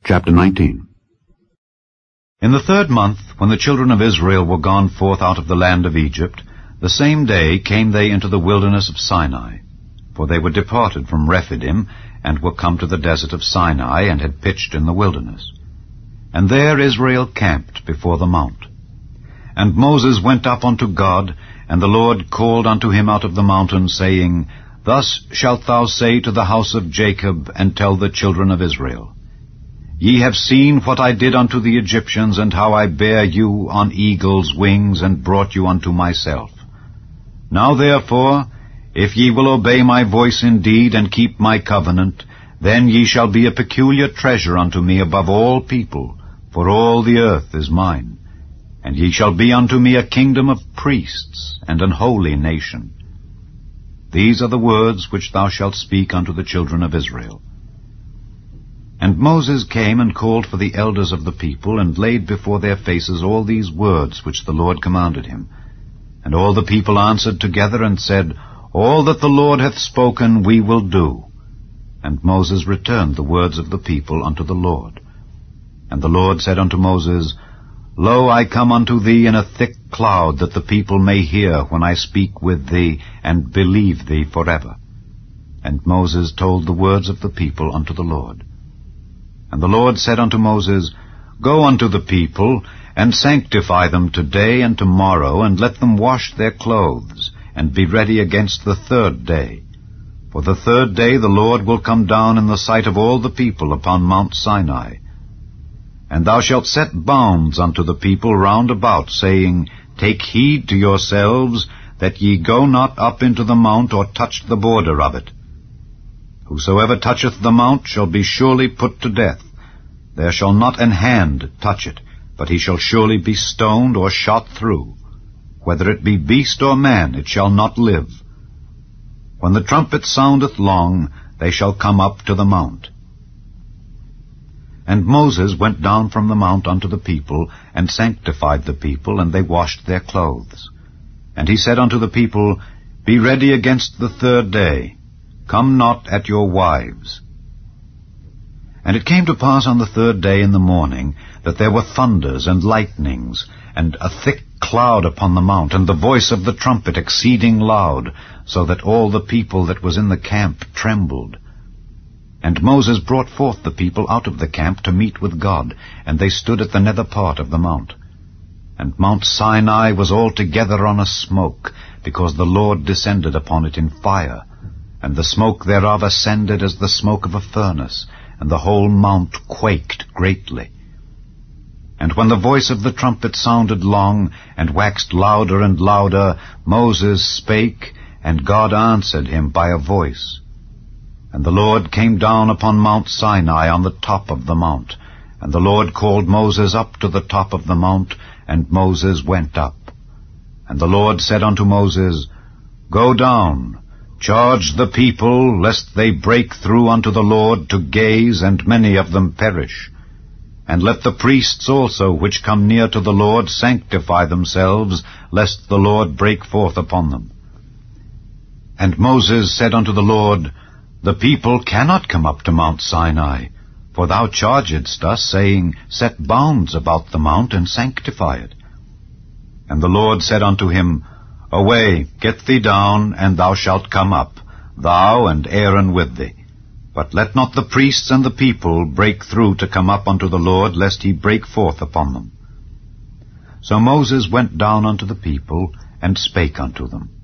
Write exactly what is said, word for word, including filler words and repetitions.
Chapter nineteen. In the third month, when the children of Israel were gone forth out of the land of Egypt, the same day came they into the wilderness of Sinai. For they were departed from Rephidim, and were come to the desert of Sinai, and had pitched in the wilderness. And there Israel camped before the mount. And Moses went up unto God, and the Lord called unto him out of the mountain, saying, Thus shalt thou say to the house of Jacob, and tell the children of Israel, Ye have seen what I did unto the Egyptians, and how I bare you on eagle's wings, and brought you unto myself. Now therefore, if ye will obey my voice indeed, and keep my covenant, then ye shall be a peculiar treasure unto me above all people, for all the earth is mine. And ye shall be unto me a kingdom of priests, and an holy nation. These are the words which thou shalt speak unto the children of Israel. And Moses came and called for the elders of the people, and laid before their faces all these words which the Lord commanded him. And all the people answered together, and said, All that the Lord hath spoken we will do. And Moses returned the words of the people unto the Lord. And the Lord said unto Moses, Lo, I come unto thee in a thick cloud, that the people may hear when I speak with thee, and believe thee forever. And Moses told the words of the people unto the Lord. And the Lord said unto Moses, Go unto the people, and sanctify them today and tomorrow, and let them wash their clothes, and be ready against the third day. For the third day the Lord will come down in the sight of all the people upon Mount Sinai. And thou shalt set bounds unto the people round about, saying, Take heed to yourselves, that ye go not up into the mount, or touch the border of it. Whosoever toucheth the mount shall be surely put to death. There shall not an hand touch it, but he shall surely be stoned or shot through. Whether it be beast or man, it shall not live. When the trumpet soundeth long, they shall come up to the mount. And Moses went down from the mount unto the people, and sanctified the people, and they washed their clothes. And he said unto the people, Be ready against the third day. Come not at your wives. And it came to pass on the third day in the morning, that there were thunders and lightnings, and a thick cloud upon the mount, and the voice of the trumpet exceeding loud, so that all the people that was in the camp trembled. And Moses brought forth the people out of the camp to meet with God, and they stood at the nether part of the mount. And Mount Sinai was altogether on a smoke, because the Lord descended upon it in fire. And the smoke thereof ascended as the smoke of a furnace, and the whole mount quaked greatly. And when the voice of the trumpet sounded long, and waxed louder and louder, Moses spake, and God answered him by a voice. And the Lord came down upon Mount Sinai on the top of the mount. And the Lord called Moses up to the top of the mount, and Moses went up. And the Lord said unto Moses, Go down, charge the people, lest they break through unto the Lord to gaze, and many of them perish. And let the priests also which come near to the Lord sanctify themselves, lest the Lord break forth upon them. And Moses said unto the Lord, The people cannot come up to Mount Sinai, for thou chargedst us, saying, Set bounds about the mount, and sanctify it. And the Lord said unto him, Away, get thee down, and thou shalt come up, thou and Aaron with thee. But let not the priests and the people break through to come up unto the Lord, lest he break forth upon them. So Moses went down unto the people, and spake unto them.